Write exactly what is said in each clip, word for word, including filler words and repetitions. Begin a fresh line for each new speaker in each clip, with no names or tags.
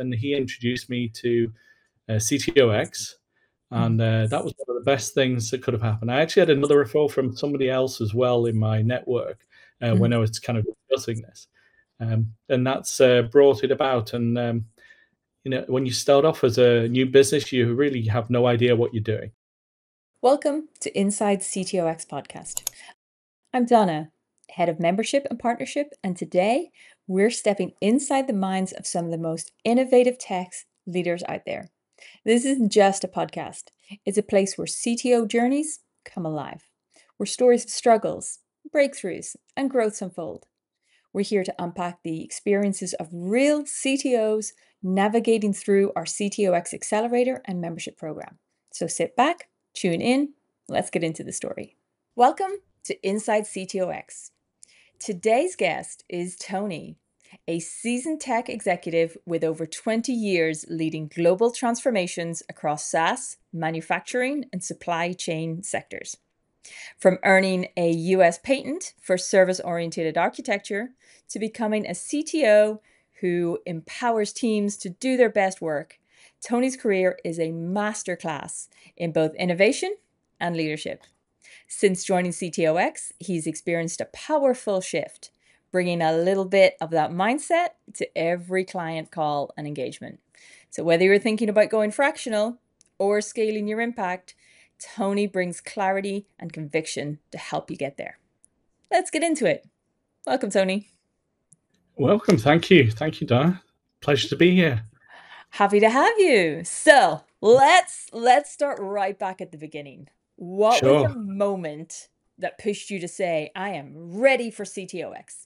and he introduced me to uh, C T O X, and uh, that was one of the best things that could have happened. I actually had another referral from somebody else as well in my network uh, when I was kind of discussing this, um, and that's uh, brought it about. And um, you know, when you start off as a new business, you really have no idea what you're doing.
Welcome to Inside C T O X podcast. I'm Donna, head of membership and partnership, and today we're stepping inside the minds of some of the most innovative tech leaders out there. This isn't just a podcast. It's a place where C T O journeys come alive, where stories of struggles, breakthroughs, and growths unfold. We're here to unpack the experiences of real C T Os navigating through our C T O X Accelerator and membership program. So sit back, tune in, let's get into the story. Welcome to Inside C T O X. Today's guest is Tony, a seasoned tech executive with over twenty years leading global transformations across SaaS, manufacturing, and supply chain sectors. From earning a U S patent for service-oriented architecture to becoming a C T O who empowers teams to do their best work, Tony's career is a masterclass in both innovation and leadership. Since joining C T O X, he's experienced a powerful shift, bringing a little bit of that mindset to every client call and engagement. So whether you're thinking about going fractional or scaling your impact, Tony brings clarity and conviction to help you get there. Let's get into it. Welcome, Tony.
Welcome. Thank you. Thank you, Donna. Pleasure to be here.
Happy to have you. So let's let's start right back at the beginning. What
Sure.
was the moment that pushed you to say, I am ready for C T O X?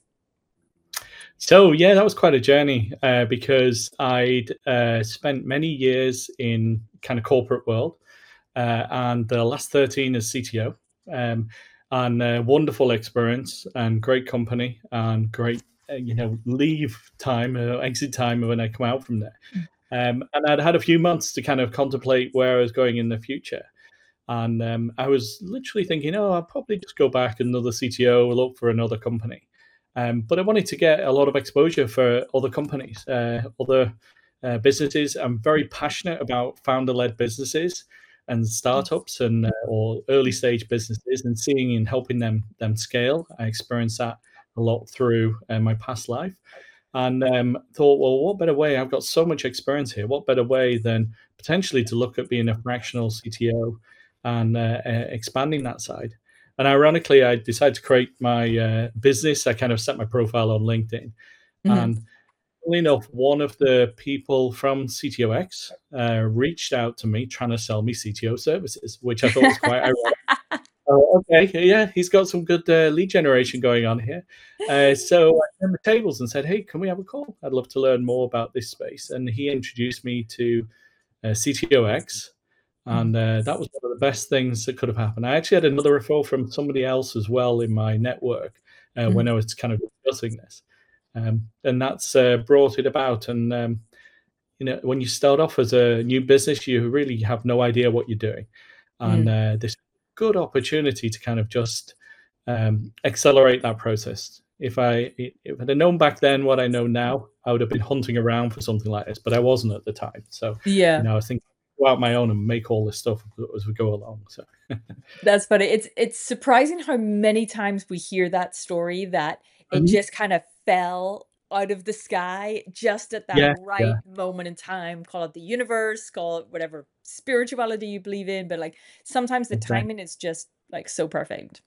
So yeah, that was quite a journey uh, because I'd uh, spent many years in kind of corporate world uh, and the last thirteen as C T O, um, and uh, wonderful experience and great company and great uh, you know leave time, uh, exit time when I come out from there. Um, and I'd had a few months to kind of contemplate where I was going in the future. And um, I was literally thinking, oh, I'll probably just go back another C T O, look for another company. Um, but I wanted to get a lot of exposure for other companies, uh, other uh, businesses. I'm very passionate about founder-led businesses and startups and uh, or early stage businesses, and seeing and helping them them scale. I experienced that a lot through uh, my past life. And um, thought, well, what better way? I've got so much experience here. What better way than potentially to look at being a fractional C T O and uh, uh, expanding that side? And ironically, I decided to create my uh, business. I kind of set my profile on LinkedIn.
Mm-hmm.
And funnily enough, one of the people from C T O X uh, reached out to me trying to sell me C T O services, which I thought was quite ironic. Oh, okay, yeah, he's got some good uh, lead generation going on here. Uh, so I turned the tables and said, hey, can we have a call? I'd love to learn more about this space. And he introduced me to uh, C T O X, and uh, that was one of the best things that could have happened. I actually had another referral from somebody else as well in my network uh, when I was kind of discussing this, um, and that's uh, brought it about. And um, you know, when you start off as a new business, you really have no idea what you're doing, and uh, this good opportunity to kind of just um, accelerate that process. If I if I'd have known back then what I know now, I would have been hunting around for something like this, but I wasn't at the time. So
Yeah,
you know, I think go out my own and make all this stuff as we go along. So
that's funny. It's it's surprising how many times we hear that story that it
Mhm.
just kind of fell out of the sky just at that
yeah,
right
yeah,
moment in time. Call it the universe, call it whatever spirituality you believe in, but like sometimes the
exactly.
timing is just like so perfect.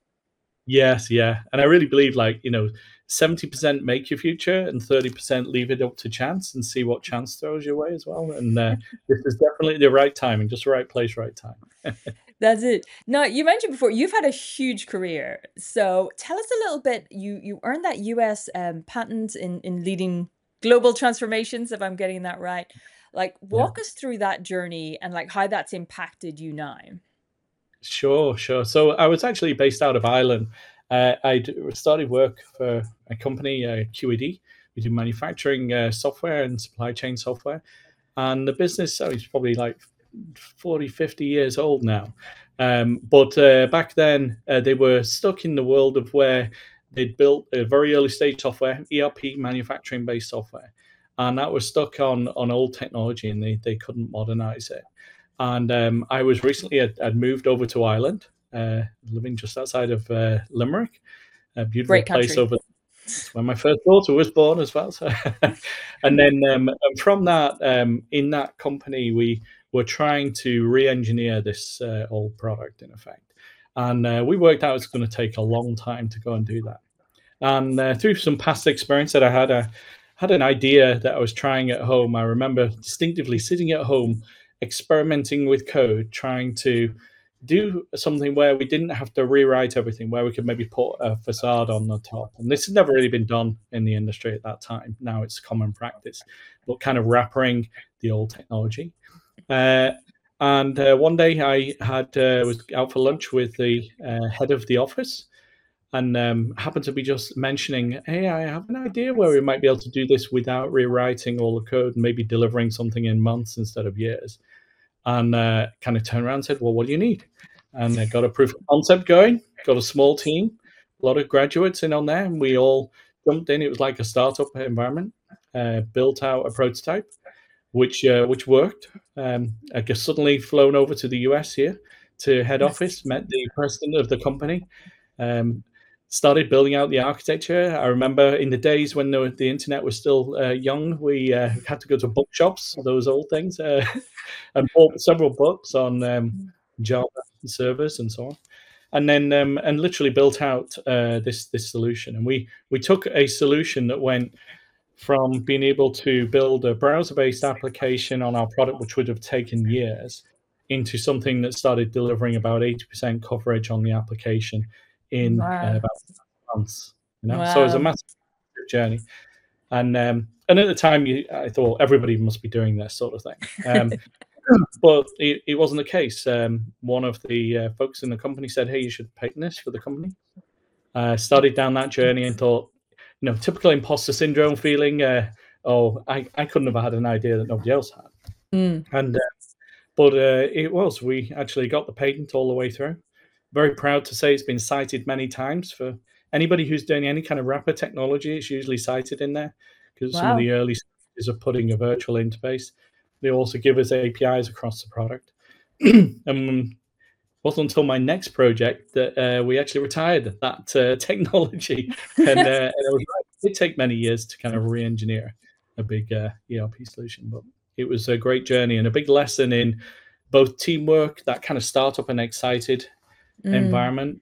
Yes, yeah, and I really believe, like, you know, seventy percent make your future and thirty percent leave it up to chance and see what chance throws your way as well. And uh, this is definitely the right timing, just the right place, right time.
That's it. Now, you mentioned before you've had a huge career. So tell us a little bit. You you earned that U S um, patent in in leading global transformations, if I'm getting that right. Like,
Yeah.
walk us through that journey and like how that's impacted you now.
Sure, sure. So I was actually based out of Ireland. Uh, I started work for a company, uh, Q E D. We do manufacturing uh, software and supply chain software. And the business, oh, it's probably like forty, fifty years old now. Um, but uh, back then, uh, they were stuck in the world of where they'd built a very early stage software, E R P manufacturing based software. and that was stuck on on old technology, and they they couldn't modernize it. And um, I was recently I'd, I'd moved over to Ireland, uh, living just outside of uh, Limerick, a beautiful
Great
place
country.
over. It's where my first daughter was born as well. So, and then um, and from that, um, in that company, we were trying to re-engineer this uh, old product, in effect, and uh, we worked out it's going to take a long time to go and do that. And uh, through some past experience that I had, I had an idea that I was trying at home. I remember distinctively sitting at home, experimenting with code, trying to do something where we didn't have to rewrite everything, where we could maybe put a facade on the top. And this had never really been done in the industry at that time. Now it's common practice, but kind of wrapping the old technology. Uh, and uh, one day I had uh, was out for lunch with the uh, head of the office, and um, happened to be just mentioning, hey, I have an idea where we might be able to do this without rewriting all the code and maybe delivering something in months instead of years. And uh, kind of turned around and said, well, what do you need? And I got a proof of concept going, got a small team, a lot of graduates in on there, and we all jumped in. It was like a startup environment, uh, built out a prototype, which uh, which worked. Um, I guess suddenly flown over to the U S here to head office, met the president of the company, um, started building out the architecture. I remember in the days when the, the internet was still uh, young, we uh, had to go to bookshops, those old things, uh, and bought several books on um, Java servers and so on. And then um, and literally built out uh, this this solution. And we we took a solution that went from being able to build a browser-based application on our product, which would have taken years, into something that started delivering about eighty percent coverage on the application in uh,
Wow.
about months. You know, so it was a
Wow.
massive journey. And um, and at the time, you, I thought everybody must be doing this sort of thing. Um, but it, it wasn't the case. Um, one of the uh, folks in the company said, "Hey, you should patent this for the company." Uh, started down that journey and thought, you know, typical imposter syndrome feeling. Uh, oh, I, I couldn't have had an idea that nobody else had.
Mm.
And uh, but uh, it was. We actually got the patent all the way through. Very proud to say it's been cited many times. For anybody who's doing any kind of wrapper technology, it's usually cited in there because some of
Wow.
the early stages of putting a virtual interface. They also give us A P Is across the product. And it wasn't until my next project that uh, we actually retired that uh, technology. And, uh, and it, was, it did take many years to kind of re-engineer a big uh, E R P solution, but it was a great journey and a big lesson in both teamwork, that kind of startup and excited
Mm.
environment.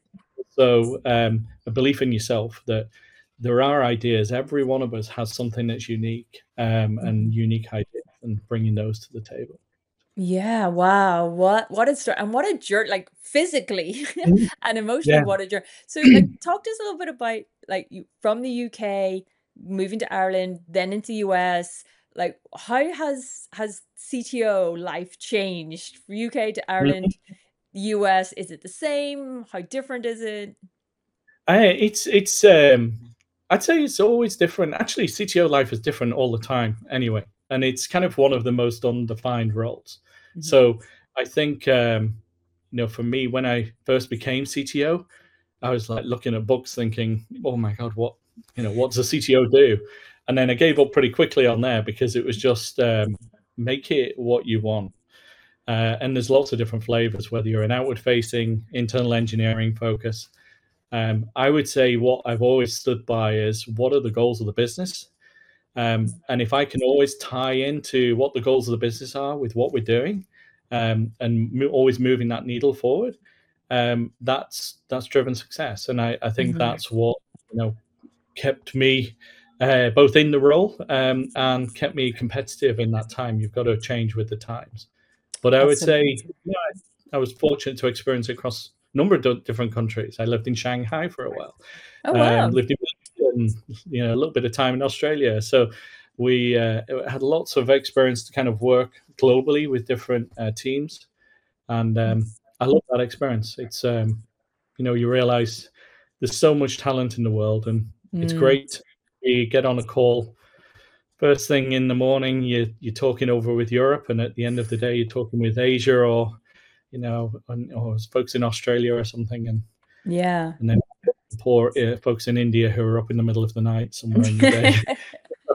So um, a belief in yourself that there are ideas. Every one of us has something that's unique um, and unique ideas, and bringing those to the table.
Yeah, wow. What what a story, and what a journey, like physically
Mhm.
and emotionally,
Yeah.
what a journey. So like talk to us a little bit about like you from the U K, moving to Ireland, then into U S. Like how has has C T O life changed from U K to
Mhm.
Ireland, U S? Is it the same? How different is it?
I, it's it's um, I'd say it's always different. Actually, C T O life is different all the time anyway, and it's kind of one of the most undefined roles.
Mhm.
So I think um, you know, for me, when I first became C T O, I was like looking at books, thinking, "Oh my god, what you know, what does a C T O do?" And then I gave up pretty quickly on there because it was just um, make it what you want. Uh, and there's lots of different flavors, whether you're an outward-facing, internal engineering focus. Um, I would say what I've always stood by is what are the goals of the business? Um, and if I can always tie into what the goals of the business are with what we're doing, um, and mo- always moving that needle forward, um, that's that's driven success. And I, I think
Mhm.
that's what you know kept me uh, both in the role um, and kept me competitive in that time. You've got to change with the times. But I would say,
Absolutely.
yeah, I was fortunate to experience it across a number of di- different countries. I lived in Shanghai for a while,
Oh
um,
wow.
lived in and you know a little bit of time in Australia. So we uh, had lots of experience to kind of work globally with different uh, teams, and um, I love that experience. It's um, you know you realize there's so much talent in the world, and it's
Mm.
great. You get on a call first thing in the morning. You you're talking over with Europe, and at the end of the day, you're talking with Asia or you know, and, or folks in Australia or something, and
Yeah.
and then poor uh, folks in India who are up in the middle of the night somewhere in the day.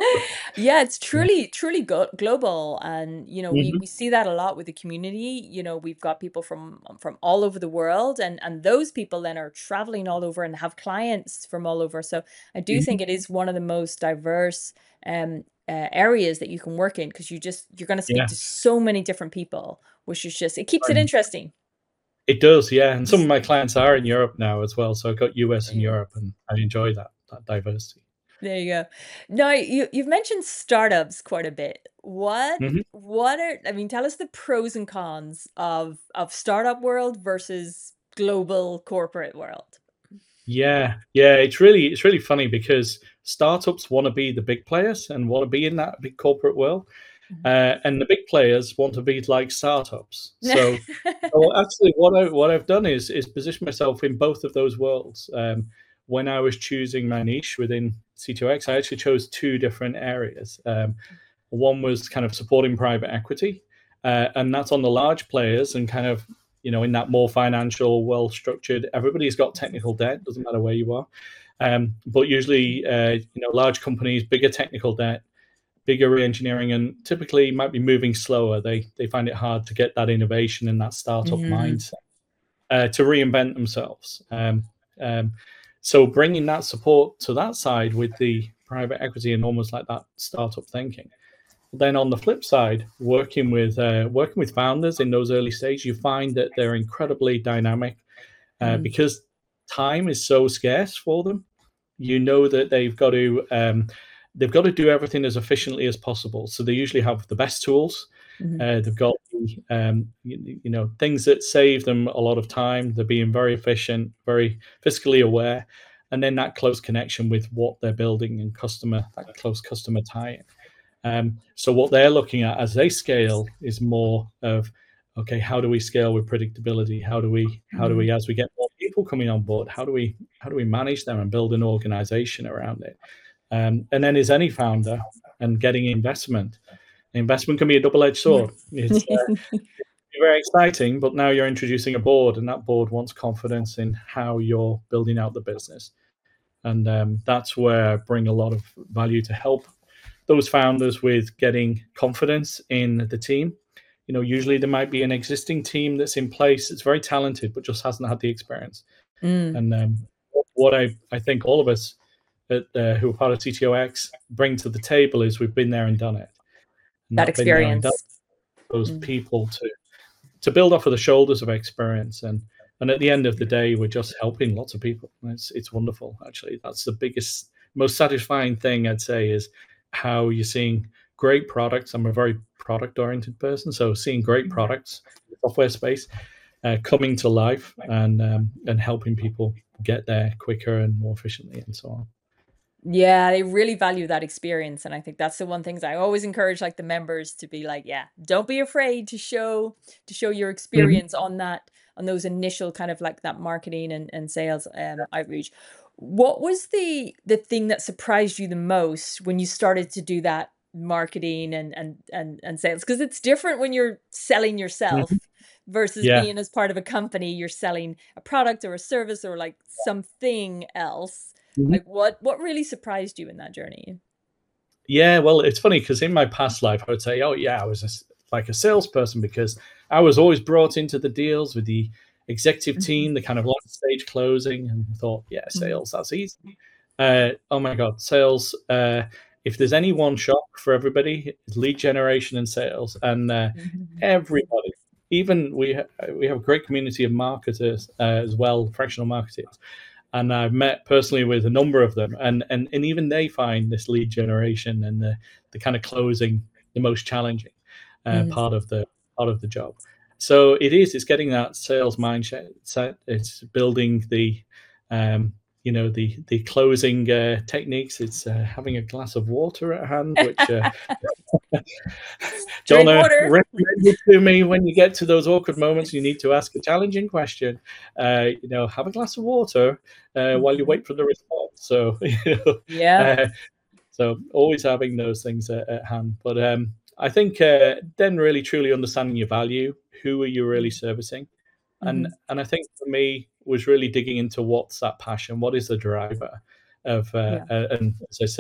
Yeah, it's
Yeah.
truly, truly go global, and, you know, we
Mhm.
we see that a lot with the community. You know, we've got people from from all over the world, and and those people then are traveling all over and have clients from all over. So I do
Mhm.
think it is one of the most diverse um uh, areas that you can work in, because you just you're going to speak
Yeah.
to so many different people, which is just it keeps it
Right.
interesting.
It does, yeah, and some of my clients are in Europe now as well, so I've got U S and
Yeah.
Europe, and I enjoy that that diversity.
There you go. Now, you you've mentioned startups quite a bit. What
Mhm.
what are I mean, tell us the pros and cons of of startup world versus global corporate world.
Yeah, yeah, it's really it's really funny because startups wanna be the big players and wanna be in that big corporate world,
Mhm.
uh, and the big players want to be like startups. So so actually what I what I've done is is position myself in both of those worlds. Um, when I was choosing my niche within C T O X, I actually chose two different areas. Um, one was kind of supporting private equity, uh, and that's on the large players and kind of, you know, in that more financial, well structured. Everybody's got technical debt, doesn't matter where you are, um, but usually, uh, you know, large companies, bigger technical debt, bigger re-engineering, and typically might be moving slower. They they find it hard to get that innovation and that startup
Mhm.
mindset uh, to reinvent themselves. Um, um, so bringing that support to that side with the private equity and almost like that startup thinking. Then on the flip side, working with uh, working with founders in those early stages, you find that they're incredibly dynamic uh,
Mm.
because time is so scarce for them. You know that they've got to um, they've got to do everything as efficiently as possible. So they usually have the best tools.
Mhm.
Uh, they've got the, um, you, you know, things that save them a lot of time. They're being very efficient, very fiscally aware, and then that close connection with what they're building and customer that close customer tie-in. Um, so what they're looking at as they scale is more of, okay, how do we scale with predictability? How do we, how do
Mhm.
we, as we get more people coming on board, how do we, how do we manage them and build an organization around it? Um, and then, as any founder, and getting investment, investment can be a double-edged
Yeah.
sword. It's uh, very exciting, but now you're introducing a board, and that board wants confidence in how you're building out the business, and um, that's where I bring a lot of value to help those founders with getting confidence in the team. You know, usually there might be an existing team that's in place that's very talented, but just hasn't had the experience.
Mm.
And um, what I, I think all of us at, uh, who are part of C T O X bring to the table is we've been there and done it. And
That
that been there and done
experience.
those
Mm.
people to to build off of the shoulders of experience. And and at the end of the day, we're just helping lots of people. It's it's wonderful, actually. That's the biggest, most satisfying thing I'd say is how you're seeing great products. I'm a very product oriented person, so seeing great
Mhm.
products in the software space uh, coming to life and um, and helping people get there quicker and more efficiently and so on.
Yeah, they really value that experience, and I think that's the one things I always encourage, like, the members to be like, "Yeah, don't be afraid to show to show your
Mhm.
experience on that on those initial kind of like that marketing and and sales, um, outreach." What was the the thing that surprised you the most when you started to do that marketing and and and and sales? Because it's different when you're selling
Mhm.
yourself versus
Yeah.
being as part of a company, you're selling a product or a service or, like, something else.
Mhm.
Like, what what really surprised you in that journey?
Yeah, well, it's funny because in my past life, I would say, "Oh, yeah, I was a s like a salesperson," because I was always brought into the deals with the executive
Mhm,
team, the kind of last stage closing, and I thought, "Yeah,
mhm,
sales, that's easy." Uh, oh my god, sales, uh, if there's any one shop for everybody, it's lead generation and sales, and, uh,
mhm,
everybody, even we ha we have a great community of marketers, uh, as well, fractional marketers, and I've met personally with a number of them, and and and even they find this lead generation and the the kind of closing the most challenging uh,
mhm.
part of the part of the job. So it is. It's getting that sales mindset. Set. It's building the, um, you know, the the closing uh, techniques. It's uh, having a glass of water at hand, which uh,
Drink
Donna
water.
recommended to me when you get to those awkward moments, you need to ask a challenging question. Uh, you know, have a glass of water uh, while you
Mhm.
wait for the response. So, you know,
Yeah.
uh, so always having those things at, at hand. But um, I think uh, then really truly understanding your value, who are you really
Mm,
servicing, and
mhm,
and I think for me was really digging into what's that passion, what is the driver of, uh,
yeah.
uh, and as I said.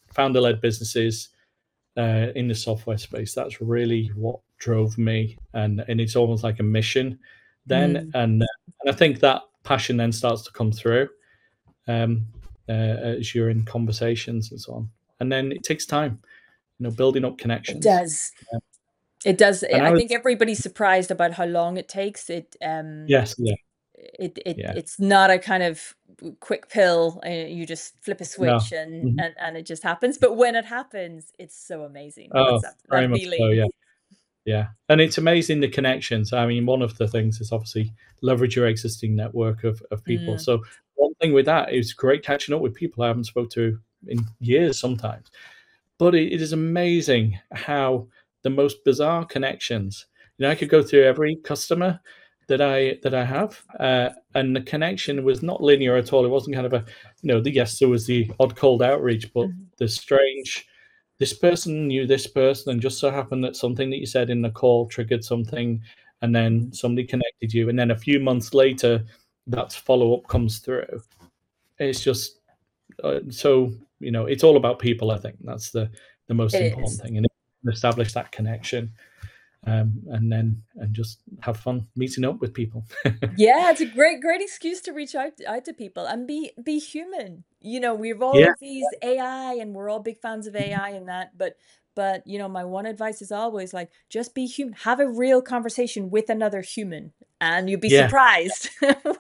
founder-led businesses uh, in the software space. That's really what drove me, and and it's almost like a mission then,
Mm.
and, uh, and I think that passion then starts to come through um, uh, as you're in conversations and so on, and then it takes time, you know, building up
It
connections.
does.
Yeah.
It does.
And
I
I was
think everybody's surprised about how long it takes. It um
yes, yeah,
it it
yeah,
it's not a kind of quick pill. Uh, you just flip a
no,
switch and
mhm.
and and it just happens. But when it happens, it's so amazing.
Oh,
What's that
very
that
much so,
feeling?
yeah. Yeah, and it's amazing the connections. I mean, one of the things is obviously leverage your existing network of, of people.
Mm,
So one thing with that is great catching up with people I haven't spoke to in years sometimes. But it, it is amazing how the most bizarre connections. You know, I could go through every customer that I that I have, uh, and the connection was not linear at all. It wasn't kind of a, you know, the yes, there was the odd cold outreach, but
mhm,
the strange. This person knew this person, and just so happened that something that you said in the call triggered something, and then
mhm.
somebody connected you, and then a few months later, that follow up comes through. It's just uh, so you know, it's all about people. I think that's the the most
It
important
is.
thing, and establish that connection, um, and then and just have fun meeting up with people.
Yeah, it's a great, great excuse to reach out out to people and be be human. You know, we've all
Yeah,
of these A I and we're all big fans of A I and that, but but you know, my one advice is always like just be human. Have a real conversation with another human and you'll be
yeah,
surprised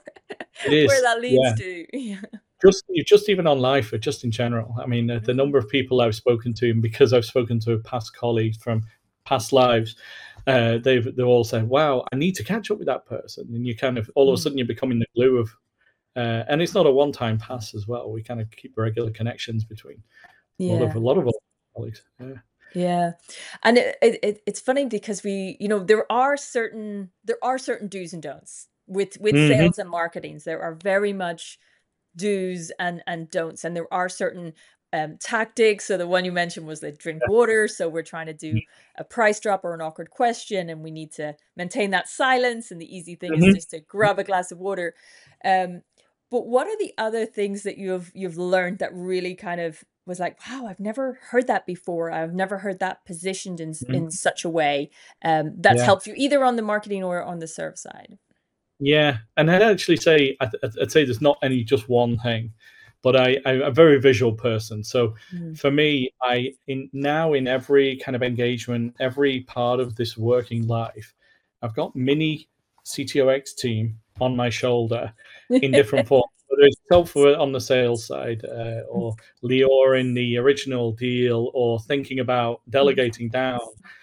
it
where
is.
that leads
Yeah,
to. Yeah.
just just even on life or just in general. I mean, the, the
Mm,
number of people I've spoken to, and because I've spoken to past colleagues from past lives, uh, they've they all said, "Wow, I need to catch up with that person," and you kind of all of a
mm.
sudden you're becoming the glue of. Uh, and it's not a one-time pass as well. We kind of keep regular connections between a lot of a
Yeah.
lot of our colleagues. Yeah.
Yeah. And it, it it it's funny because we, you know, there are certain there are certain do's and don'ts with with
Hmm.
sales and marketings. There are very much do's and and don'ts, and there are certain um, tactics. So the one you mentioned was the drink water. So we're trying to do a price drop or an awkward question, and we need to maintain that silence. And the easy thing is
Hmm.
just to grab a glass of water. Um, but what are the other things that you've you've learned that really kind of was like, wow, I've never heard that before. I've never heard that positioned in s- in
Hmm.
such a way um, that's
Yeah.
helped you either on the marketing or on the serve side.
Yeah, and I'd actually say I'd, I'd say there's not any just one thing, but I, I'm a very visual person. So
Mm.
for me, I in now in every kind of engagement, every part of this working life, I've got mini C T O X team on my shoulder in different forms. Whether it's software on the sales side, uh, or Lior in the original deal, or thinking about delegating down,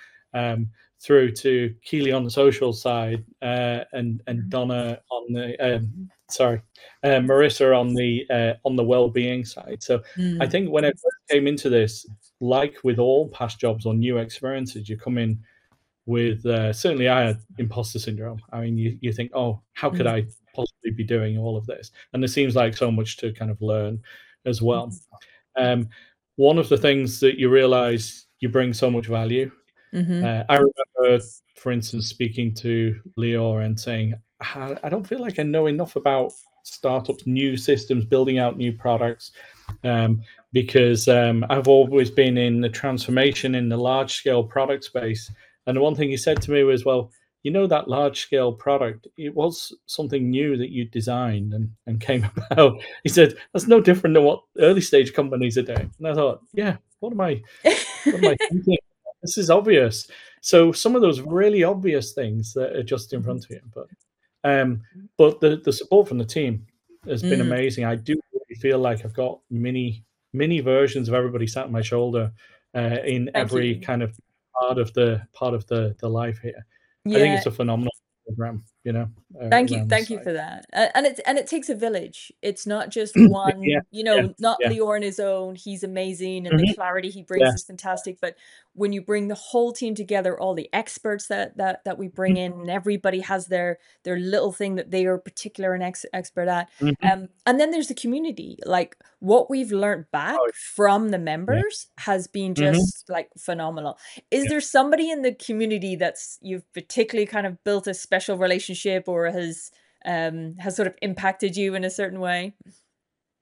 um, through to Keely on the social side, uh, and and
Mhm.
Donna on the um, sorry, uh, Marissa on the uh, on the well-being side. So I
Mm.
think when I first came into this, like with all past jobs or new experiences, you come in with uh, certainly I had imposter syndrome. I mean, you you think, oh, how could
Mm.
I possibly be doing all of this? And there seems like so much to kind of learn as well.
Mhm.
Um, One of the things that you realize you bring so much value.
Mhm.
uh, I remember, for instance, speaking to Leo and saying, "I I don't feel like I know enough about startups, new systems, building out new products, um, because um, I've always been in the transformation in the large scale product space." And the one thing he said to me was, "Well, you know that large scale product, it was something new that you designed and, and came about." He said, "That's no different than what early stage companies are doing." And I thought, yeah, what am I what am I thinking? This is obvious. So some of those really obvious things that are just in
Mhm.
front of you, but um, but the the support from the team has been
Mm.
amazing. I do really feel like I've got mini mini versions of everybody sat on my shoulder uh, in
Thank
every
you.
kind of part of the part of the the life here. I think
Yeah.
it's a phenomenal program, you know, uh,
Thank you,
around the
thank you
side.
for that. A and it and it takes a village. It's not just
Yeah,
one, you
yeah,
know, not
yeah,
Leo on his own, he's amazing and the
mhm,
clarity he brings is
yes,
fantastic, but when you bring the whole team together, all the experts that that that we bring
mhm,
in, and everybody has their their little thing that they are particular and ex expert at.
mhm.
Um, and then there's the community. Like what we've learned
Oh,
back from the
yeah,
members has been
mhm.
just like phenomenal. Is there somebody in the community that's you've particularly kind of built a special relationship or has um has sort of impacted you in a certain way?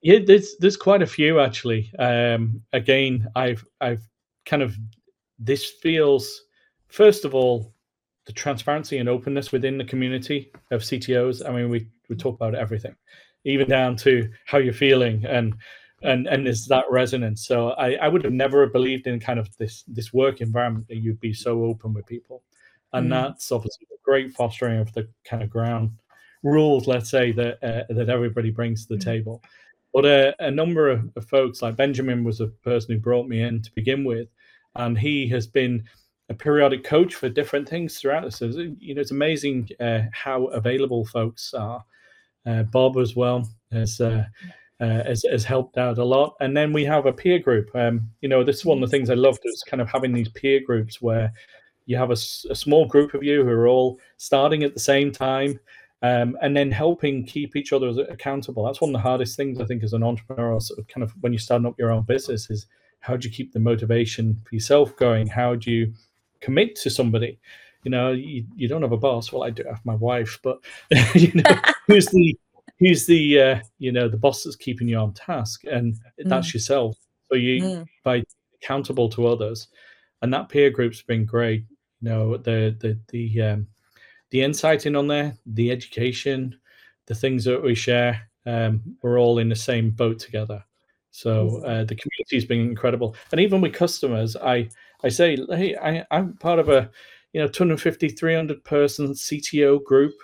Yeah, there's there's quite a few actually. Um, again, I've I've kind of this feels first of all the transparency and openness within the community of C T Os. I mean, we we talk about everything, even down to how you're feeling, and and and there's that resonance. So I I would have never believed in kind of this this work environment that you'd be so open with people, and
Mm,
that's obviously a great fostering of the kind of ground rules, let's say that uh, that everybody brings to the
mm,
table. But uh, a number of, of folks, like Benjamin, was a person who brought me in to begin with, and he has been a periodic coach for different things throughout this. So, you know, it's amazing uh, how available folks are. Uh, Bob as well has, uh, uh, has has helped out a lot, and then we have a peer group. Um, you know, this is one of the
yes.
things I loved is kind of having these peer groups where you have a, s- a small group of you who are all starting at the same time, um, and then helping keep each other accountable. That's one of the hardest things I think as an entrepreneur, sort of kind of when you're starting up your own business, is how do you keep the motivation for yourself going? How do you commit to somebody? You know, you, you don't have a boss. Well, I do have my wife, but you know, who's the who's the uh, you know the boss that's keeping you on task, and
Mm,
that's yourself. So you
mm,
by accountable to others, and that peer group's been great. You know, the the the um, the insight in on there, the education, the things that we share. Um, we're all in the same boat together. So
yeah.
uh, the community's been incredible, and even with customers, I I say, hey, I, I'm part of a you know two hundred fifty, three hundred person C T O group.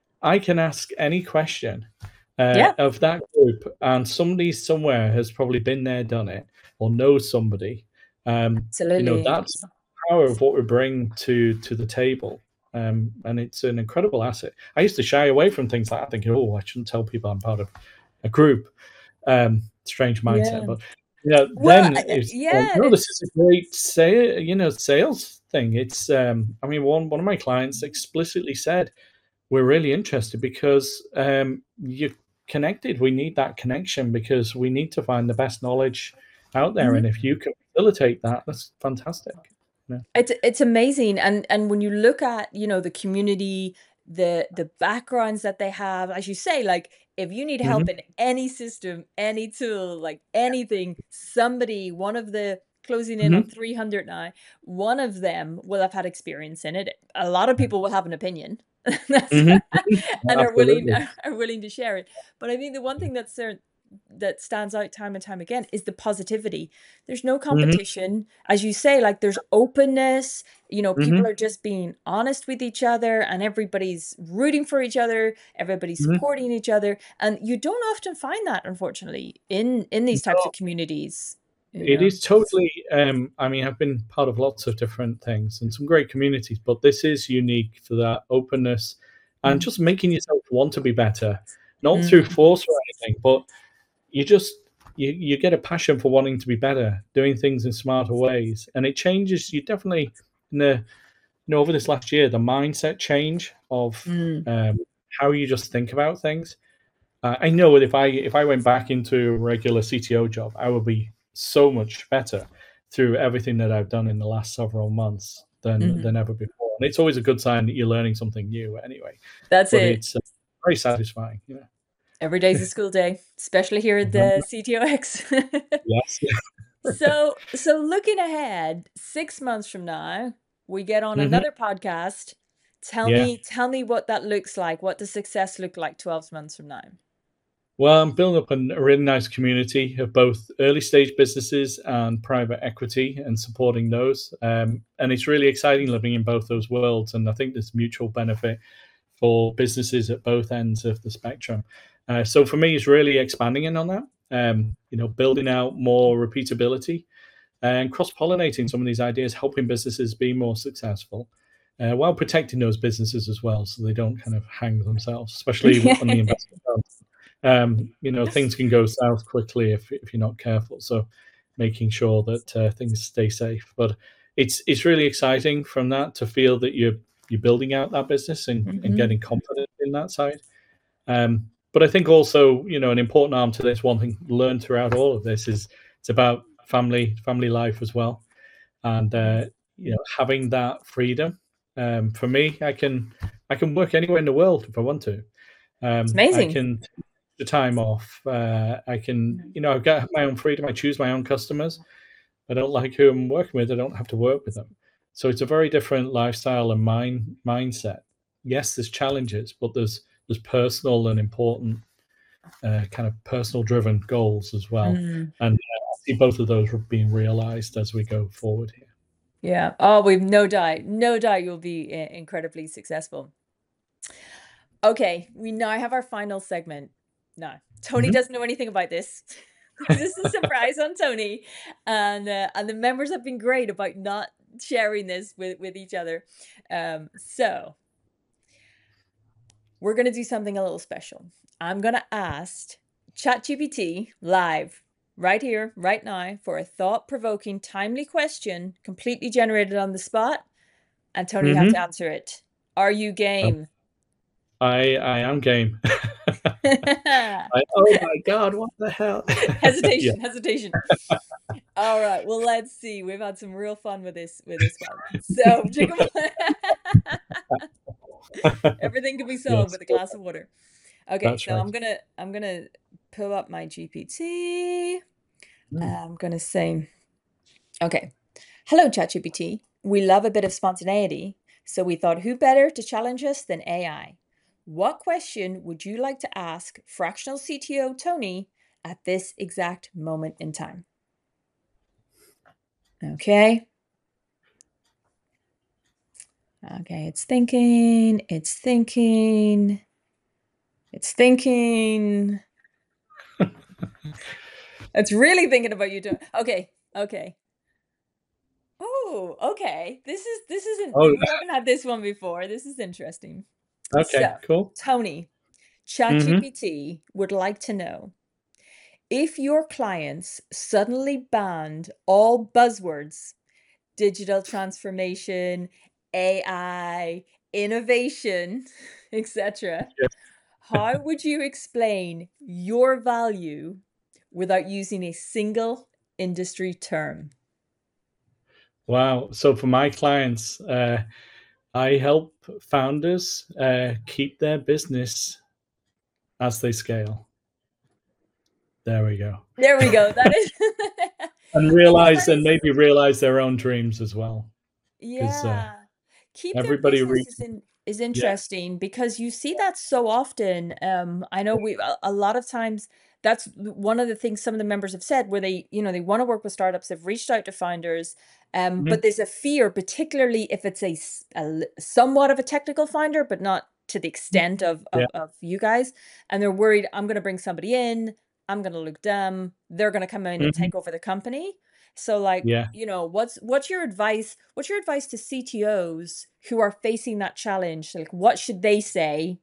I can ask any question uh,
Yeah,
of that group, and somebody somewhere has probably been there, done it, or knows somebody. Um, you know,
absolutely.
that's the power of what we bring to to the table, um, and it's an incredible asset. I used to shy away from things like that, thinking, "Oh, I shouldn't tell people I'm part of a group." Um, strange mindset,
Yeah.
but you know,
Well,
then
I I
it's like,
yeah,
no, this
it's
is a great say, you know, sales thing. It's, um, I mean, one one of my clients explicitly said, we're really interested because um, you're connected. We need that connection because we need to find the best knowledge out there.
mhm.
And if you can facilitate that, that's fantastic. Yeah.
It's it's amazing, and and when you look at, you know, the community, the the backgrounds that they have, as you say, like, if you need help
Hmm.
in any system, any tool, like anything, somebody, one of the closing in on
Hmm.
three hundred now, one of them will have had experience in it. A lot of people will have an opinion. That's
Hmm.
and are willing
Absolutely.
are are willing to share it. But I think the one thing that's there that stands out time and time again is the positivity. There's no
Hmm.
competition. As you say, like there's openness, you know, people
Hmm.
are just being honest with each other and everybody's rooting for each other, everybody's
Hmm.
supporting each other. And you don't often find that, unfortunately, in in these types of communities, you
It
know.
is totally. Um, I mean, I've been part of lots of different things and some great communities, but this is unique for that openness and
Mm,
just making yourself want to be better, not through
mm,
force or anything, but you just you you get a passion for wanting to be better, doing things in smarter ways, and it changes you definitely in the you know over this last year the mindset change of
mm.
um, how you just think about things. Uh, I know that if I if I went back into a regular C T O job, I would be so much better through everything that I've done in the last several months than
Mhm.
than ever before. And it's always a good sign that you're learning something new anyway.
That's
But
it.
it's uh, very satisfying, you
Every day's a school day, especially here at
know.
the C T O X.
Yes.
So so looking ahead, six months from now, we get on
Hmm.
another podcast. Tell
Yeah.
me tell me what that looks like. What does success look like twelve months from now?
Well, I'm building up an, a really nice community of both early stage businesses and private equity and supporting those. Um, and it's really exciting living in both those worlds. And I think there's mutual benefit for businesses at both ends of the spectrum. Uh, so for me, it's really expanding in on that, um, you know, building out more repeatability and cross pollinating some of these ideas, helping businesses be more successful. Uh, while protecting those businesses as well, so they don't kind of hang themselves, especially on the investment side. Um, you know, things can go south quickly if if you're not careful. So making sure that uh, things stay safe. But it's it's really exciting from that to feel that you're you're building out that business and, and
Mhm.
getting confident in that side. Um, but I think also, you know, an important arm to this, one thing learned throughout all of this is it's about family, family life as well, and uh,
Yes.
you know, having that freedom. Um, for me, I can I can work anywhere in the world if I want to.
It's
Um, I
amazing.
can the time off. Uh, I can, you know, I've got my own freedom. I choose my own customers. I don't like who I'm working with. I don't have to work with them. So it's a very different lifestyle and mind mindset. Yes, there's challenges, but there's there's personal and important uh, kind of personal driven goals as well.
Mm.
And uh, I see both of those being realized as we go forward here.
Yeah. Oh, we've no doubt, no doubt you'll be i- incredibly successful. Okay, we now have our final segment. No, Tony
Mhm.
doesn't know anything about this. This is a surprise on Tony, and uh, and the members have been great about not sharing this with with each other. Um, so we're gonna do something a little special. I'm gonna ask ChatGPT live right here, right now, for a thought-provoking, timely question, completely generated on the spot, and Tony, you have to
Mhm.
answer it. Are you game?
I I am game. I, oh my God, what the hell? Yeah.
Hesitation, hesitation. All right, well, let's see. We've had some real fun with this with this one. So, chicken- everything can be solved
Yes,
with a glass of water. Okay,
that's
so
right.
I'm gonna I'm gonna pull up my G P T.
Mm.
I'm gonna say, okay, hello, ChatGPT. We love a bit of spontaneity, so we thought who better to challenge us than A I? What question would you like to ask fractional C T O Tony at this exact moment in time? Okay. Okay, it's thinking, it's thinking, it's thinking. It's really thinking about you doing. Okay, okay. Oh, okay. This is this isn't we,
Oh,
we haven't had this one before. This is interesting.
okay,
So,
cool.
Tony,
Mhm.
ChatGPT would like to know if your clients suddenly banned all buzzwords, digital transformation, A I, innovation, et cetera.
Yes.
How would you explain your value without using a single industry term?
Wow. So for my clients, uh, I help founders uh, keep their business as they scale. There we go.
There we go. That is
And
because that
realize and
is
maybe realize their own dreams as well, 'cause, uh,
yeah. Keep their
everybody
business
reaches.
is in is
Yeah.
interesting because you see that so often. Um, I know we a, a lot of times that's th- one of the things some of the members have said where they, you know, they want to work with startups, they've reached out to founders, um, but
Mhm.
there's a fear, particularly if it's a, s- a l- somewhat of a technical founder, but not to the extent of,
Yeah.
of of you guys, and they're worried I'm going to bring somebody in, I'm going to look dumb, they're going to come in and
Mhm.
take over the company. So like,
Yeah.
you know, what's what's your advice? What's your advice to C T Os who are facing that challenge? Like what should they say?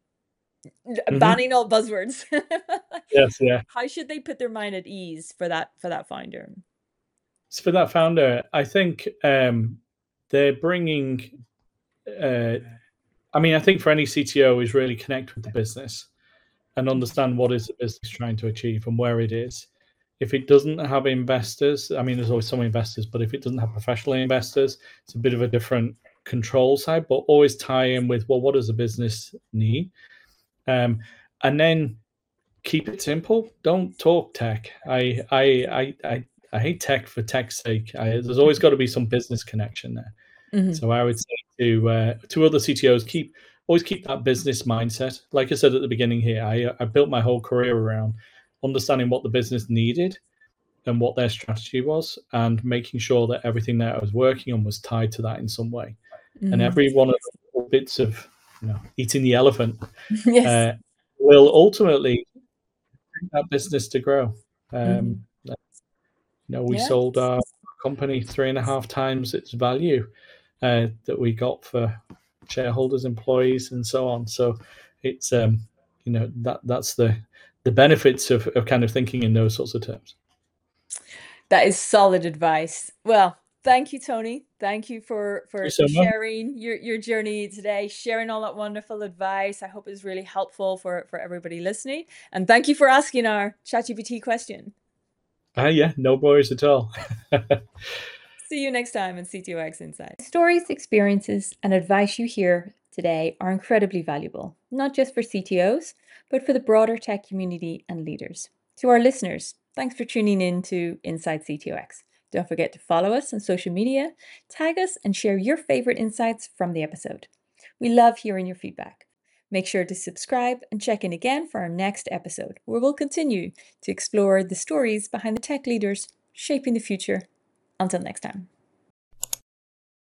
N-
Mhm.
Banning all buzzwords.
Yes, yeah.
How should they put their mind at ease for that for that founder?
So for that founder, I think, um, they're bringing, uh I mean, I think for any C T O is really connect with the business and understand what is the business trying to achieve and where it is. If it doesn't have investors, I mean, there's always some investors, but if it doesn't have professional investors, it's a bit of a different control side, but always tie in with, well, what does the business need? Um, and then keep it simple. Don't talk tech. I I I I, I hate tech for tech's sake. I, there's always got to be some business connection there.
Mhm.
So I would say to uh, to other C T Os, keep always keep that business mindset. Like I said at the beginning here, I I built my whole career around understanding what the business needed and what their strategy was, and making sure that everything that I was working on was tied to that in some way. And
Mhm.
every one of the bits of, you know, eating the elephant
Yes.
uh, will ultimately bring that business to grow. Um,
Mhm.
you know, we
Yeah.
sold our company three and a half times its value uh, that we got for shareholders, employees, and so on. So it's um, you know that that's the the benefits of, of kind of thinking in those sorts of terms.
That is solid advice. Well, thank you, Tony. Thank you for
Thank you
for
so
for
much.
sharing your your journey today, sharing all that wonderful advice. I hope it's really helpful for for everybody listening. And thank you for asking our ChatGPT question.
Ah, yeah, no worries at all.
See you next time in C T O X Inside. Stories, experiences, and advice you hear today are incredibly valuable, not just for C T Os, but for the broader tech community and leaders. To our listeners, thanks for tuning in to Inside C T O X. Don't forget to follow us on social media, tag us, and share your favorite insights from the episode. We love hearing your feedback. Make sure to subscribe and check in again for our next episode, where we'll continue to explore the stories behind the tech leaders shaping the future. Until next time.